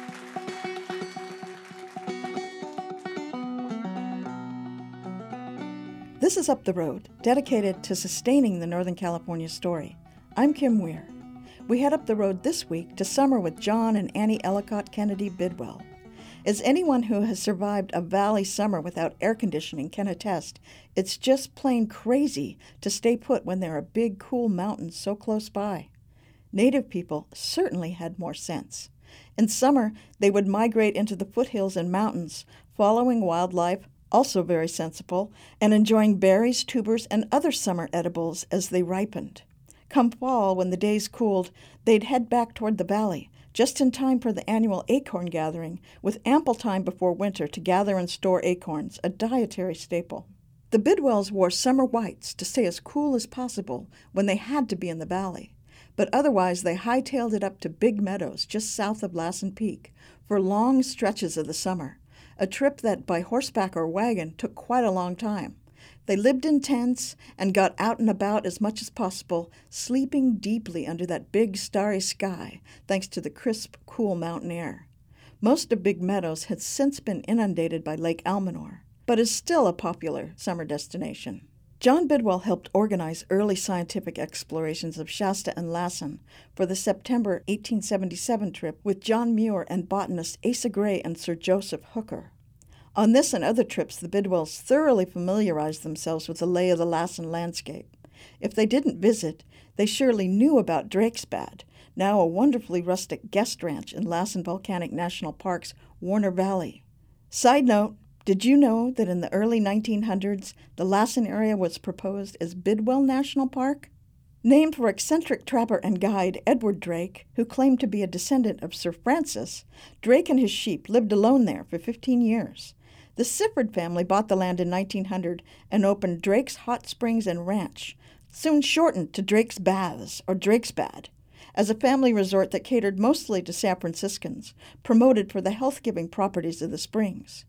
This is Up the Road, dedicated to sustaining the Northern California story. I'm Kim Weir. We head up the road this week to summer with John and Annie Ellicott Kennedy Bidwell. As anyone who has survived a valley summer without air conditioning can attest, it's just plain crazy to stay put when there are big, cool mountains so close by. Native people certainly had more sense. In summer, they would migrate into the foothills and mountains, following wildlife, also very sensible, and enjoying berries, tubers, and other summer edibles as they ripened. Come fall, when the days cooled, they'd head back toward the valley, just in time for the annual acorn gathering, with ample time before winter to gather and store acorns, a dietary staple. The Bidwells wore summer whites to stay as cool as possible when they had to be in the valley, but otherwise they hightailed it up to Big Meadows just south of Lassen Peak for long stretches of the summer, a trip that by horseback or wagon took quite a long time. They lived in tents and got out and about as much as possible, sleeping deeply under that big starry sky, thanks to the crisp, cool mountain air. Most of Big Meadows has since been inundated by Lake Almanor, but is still a popular summer destination. John Bidwell helped organize early scientific explorations of Shasta and Lassen for the September 1877 trip with John Muir and botanists Asa Gray and Sir Joseph Hooker. On this and other trips, the Bidwells thoroughly familiarized themselves with the lay of the Lassen landscape. If they didn't visit, they surely knew about Drakesbad, now a wonderfully rustic guest ranch in Lassen Volcanic National Park's Warner Valley. Side note, did you know that in the early 1900s, the Lassen area was proposed as Bidwell National Park? Named for eccentric trapper and guide Edward Drake, who claimed to be a descendant of Sir Francis, Drake and his sheep lived alone there for 15 years. The Sifford family bought the land in 1900 and opened Drake's Hot Springs and Ranch, soon shortened to Drake's Baths or Drakesbad, as a family resort that catered mostly to San Franciscans, promoted for the health-giving properties of the springs.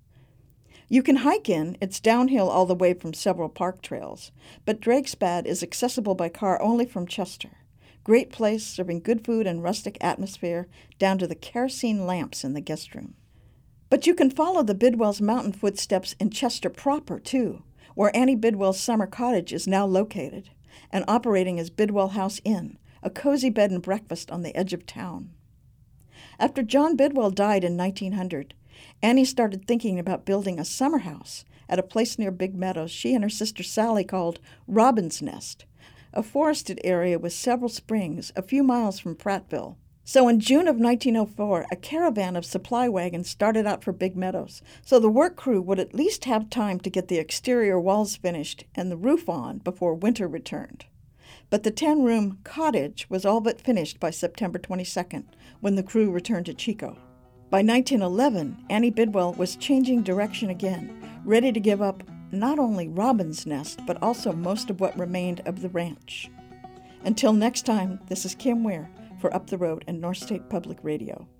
You can hike in, it's downhill all the way from several park trails, but Drakesbad is accessible by car only from Chester. Great place, serving good food and rustic atmosphere, down to the kerosene lamps in the guest room. But you can follow the Bidwells' mountain footsteps in Chester proper, too, where Annie Bidwell's summer cottage is now located, and operating as Bidwell House Inn, a cozy bed and breakfast on the edge of town. After John Bidwell died in 1900, Annie started thinking about building a summer house at a place near Big Meadows she and her sister Sally called Robin's Nest, a forested area with several springs a few miles from Prattville. So in June of 1904, a caravan of supply wagons started out for Big Meadows, so the work crew would at least have time to get the exterior walls finished and the roof on before winter returned. But the 10-room cottage was all but finished by September 22nd, when the crew returned to Chico. By 1911, Annie Bidwell was changing direction again, ready to give up not only Robin's Nest, but also most of what remained of the ranch. Until next time, this is Kim Weir for Up the Road and North State Public Radio.